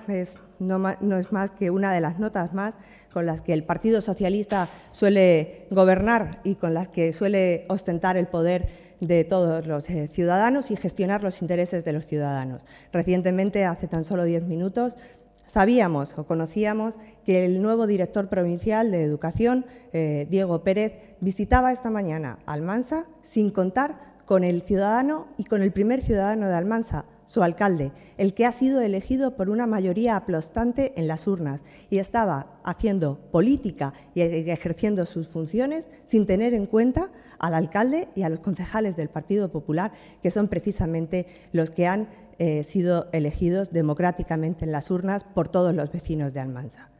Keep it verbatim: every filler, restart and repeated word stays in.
es, no, no es más que una de las notas más con las que el Partido Socialista suele gobernar y con las que suele ostentar el poder de todos los eh, ciudadanos y gestionar los intereses de los ciudadanos. Recientemente, hace tan solo diez minutos, sabíamos o conocíamos que el nuevo director provincial de Educación, eh, Diego Pérez, visitaba esta mañana Almansa sin contar con el ciudadano y con el primer ciudadano de Almansa, su alcalde, el que ha sido elegido por una mayoría aplastante en las urnas y estaba haciendo política y ejerciendo sus funciones sin tener en cuenta al alcalde y a los concejales del Partido Popular, que son precisamente los que han eh, sido elegidos democráticamente en las urnas por todos los vecinos de Almansa.